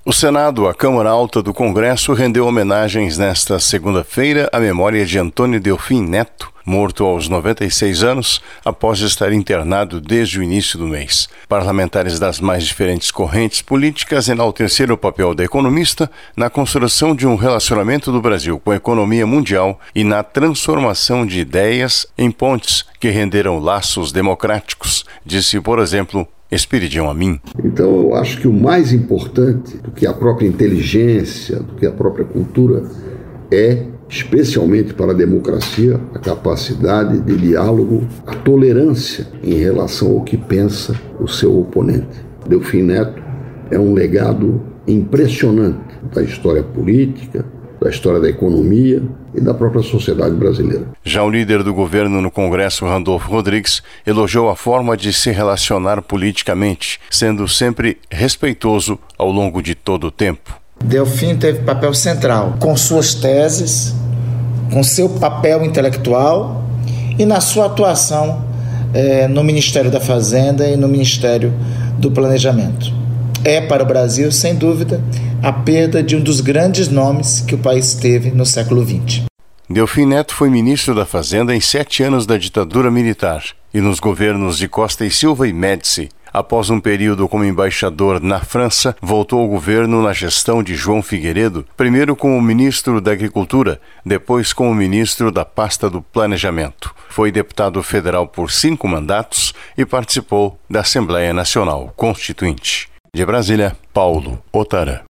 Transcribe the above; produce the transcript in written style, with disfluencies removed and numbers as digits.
O Senado, a Câmara Alta do Congresso, rendeu homenagens nesta segunda-feira à memória de Antônio Delfim Neto, morto aos 96 anos após estar internado desde o início do mês. Parlamentares das mais diferentes correntes políticas enalteceram o papel da economista na construção de um relacionamento do Brasil com a economia mundial e na transformação de ideias em pontes que renderam laços democráticos, disse, por exemplo, Espiridião Amin. Então eu acho que o mais importante do que a própria inteligência, do que a própria cultura é, especialmente para a democracia, a capacidade de diálogo, a tolerância em relação ao que pensa o seu oponente. Delfim Neto é um legado impressionante da história política, da história da economia e da própria sociedade brasileira. Já o líder do governo no Congresso, Randolfo Rodrigues, elogiou a forma de se relacionar politicamente, sendo sempre respeitoso ao longo de todo o tempo. Delfim teve papel central com suas teses, com seu papel intelectual e na sua atuação no Ministério da Fazenda e no Ministério do Planejamento. É para o Brasil, sem dúvida, a perda de um dos grandes nomes que o país teve no século XX. Delfim Neto foi ministro da Fazenda em 7 anos da ditadura militar e nos governos de Costa e Silva e Médici. Após um período como embaixador na França, voltou ao governo na gestão de João Figueiredo, primeiro como ministro da Agricultura, depois como ministro da pasta do Planejamento. Foi deputado federal por 5 mandatos e participou da Assembleia Nacional Constituinte. De Brasília, Paulo Otara.